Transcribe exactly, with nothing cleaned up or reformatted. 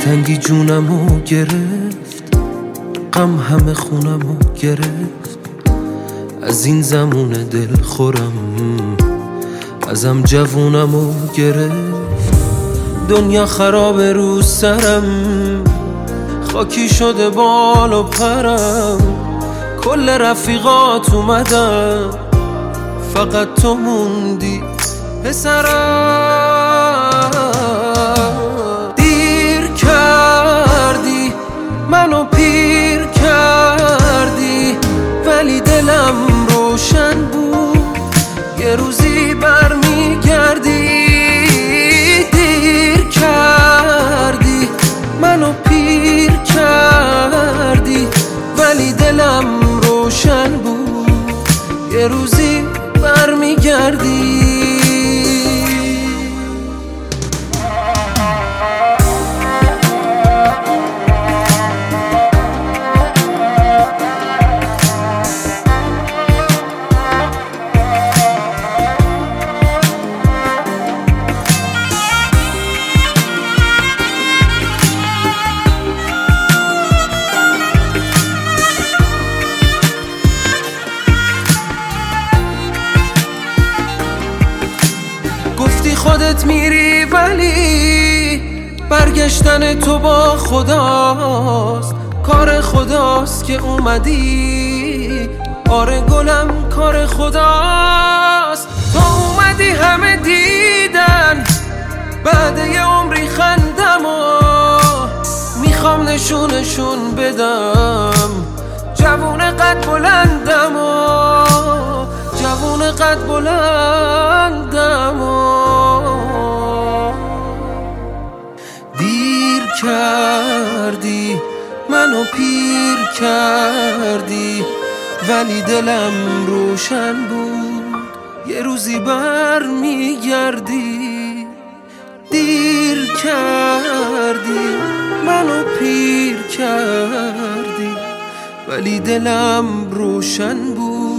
دلتنگی جونمو گرفت، غم همه خونمو گرفت. از این زمون دل خورم ازم جوونمو گرفت. دنیا خرابه رو سرم، خاکی شده بال و پرم. کل رفیقات اومدن، فقط تو موندی پسرم. دیر کردی منو پیر کردی، ولی دلم روشن بود یه روزی برمیگردی. دیر کردی منو پیر کردی، ولی دلم روشن بود یه روزی برمیگردی. گفتی خودت میری ولی برگشتن تو با خداست. کار خداست که اومدی، آره گلم کار خداست. تو اومدی همه دیدن بعد یه عمری خندم و میخوام نشونشون بدم جوون قد بلندم و جوون قد بلندم و دیر کردی منو پیر کردی، ولی دلم روشن بود یه روزی بر میگردی. دیر کردی منو پیر کردی، ولی دلم روشن بود